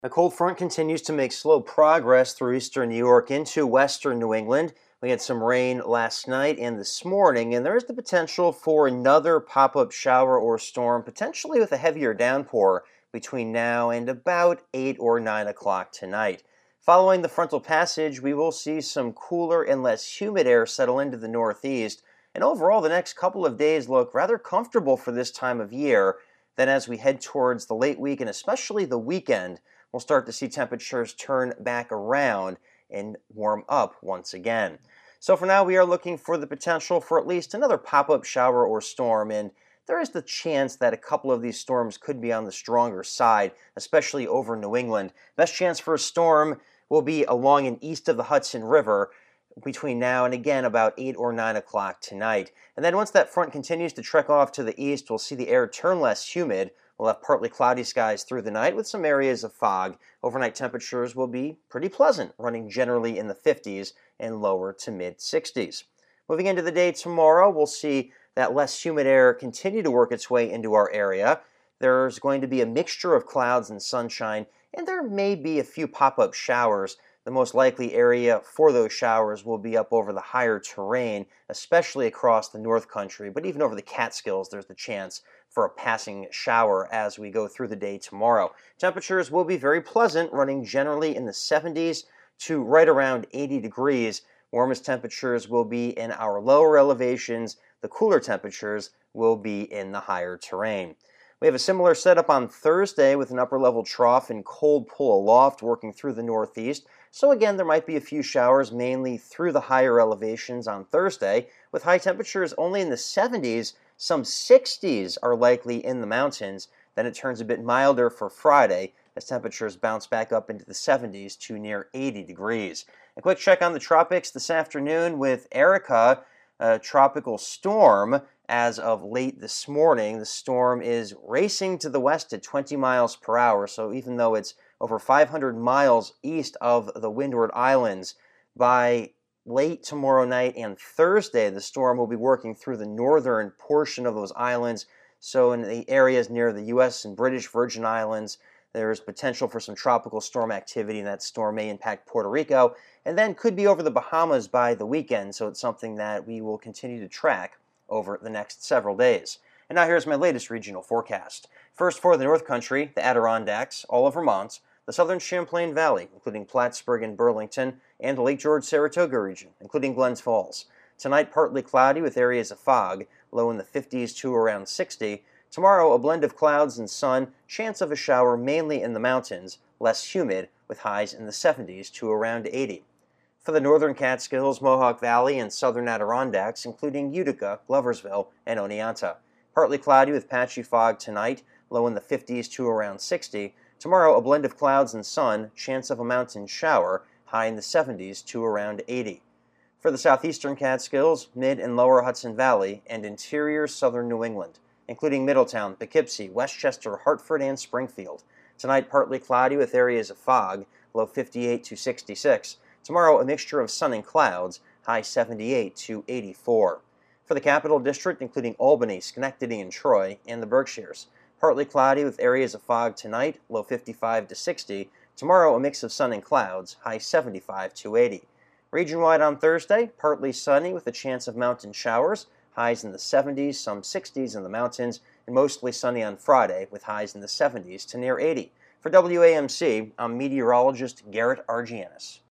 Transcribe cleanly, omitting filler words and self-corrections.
A cold front continues to make slow progress through eastern New York into western New England. We had some rain last night and this morning, and there is the potential for another pop-up shower or storm, potentially with a heavier downpour between now and about 8 or 9 o'clock tonight. Following the frontal passage, we will see some cooler and less humid air settle into the northeast, and overall the next couple of days look rather comfortable for this time of year. Then as we head towards the late week and especially the weekend, we'll start to see temperatures turn back around and warm up once again. So for now, we are looking for the potential for at least another pop-up shower or storm, and there is the chance that a couple of these storms could be on the stronger side, especially over New England. Best chance for a storm will be along and east of the Hudson River between now and again about 8 or 9 o'clock tonight. And then once that front continues to trek off to the east, we'll see the air turn less humid. We'll have partly cloudy skies through the night with some areas of fog. Overnight temperatures will be pretty pleasant, running generally in the 50s and lower to mid-60s. Moving into the day tomorrow, we'll see that less humid air continue to work its way into our area. There's going to be a mixture of clouds and sunshine, and there may be a few pop-up showers. The most likely area for those showers will be up over the higher terrain, especially across the North Country, but even over the Catskills, there's the chance for a passing shower as we go through the day tomorrow. Temperatures will be very pleasant, running generally in the 70s to right around 80 degrees. Warmest temperatures will be in our lower elevations. The cooler temperatures will be in the higher terrain. We have a similar setup on Thursday with an upper-level trough and cold pull aloft working through the northeast. So again, there might be a few showers, mainly through the higher elevations on Thursday, with high temperatures only in the 70s. Some 60s are likely in the mountains. Then it turns a bit milder for Friday as temperatures bounce back up into the 70s to near 80 degrees. A quick check on the tropics this afternoon with Erica, a tropical storm. As of late this morning, the storm is racing to the west at 20 miles per hour, so even though it's over 500 miles east of the Windward Islands, by late tomorrow night and Thursday, the storm will be working through the northern portion of those islands. So in the areas near the U.S. and British Virgin Islands, there's potential for some tropical storm activity, and that storm may impact Puerto Rico, and then could be over the Bahamas by the weekend, so it's something that we will continue to track over the next several days. And now here's my latest regional forecast. First for the North Country, the Adirondacks, all of Vermont, the southern Champlain Valley, including Plattsburgh and Burlington, and the Lake George-Saratoga region, including Glens Falls. Tonight, partly cloudy with areas of fog, low in the 50s to around 60. Tomorrow, a blend of clouds and sun, chance of a shower mainly in the mountains, less humid, with highs in the 70s to around 80. For the northern Catskills, Mohawk Valley, and southern Adirondacks, including Utica, Gloversville, and Oneonta. Partly cloudy with patchy fog tonight, low in the 50s to around 60. Tomorrow, a blend of clouds and sun, chance of a mountain shower, high in the 70s to around 80. For the southeastern Catskills, mid and lower Hudson Valley, and interior southern New England, including Middletown, Poughkeepsie, Westchester, Hartford, and Springfield. Tonight, partly cloudy with areas of fog, low 58 to 66. Tomorrow, a mixture of sun and clouds, high 78 to 84. For the Capital District, including Albany, Schenectady, and Troy, and the Berkshires, partly cloudy with areas of fog tonight, low 55 to 60. Tomorrow, a mix of sun and clouds, high 75 to 80. Region-wide on Thursday, partly sunny with a chance of mountain showers, highs in the 70s, some 60s in the mountains, and mostly sunny on Friday with highs in the 70s to near 80. For WAMC, I'm meteorologist Garrett Argianis.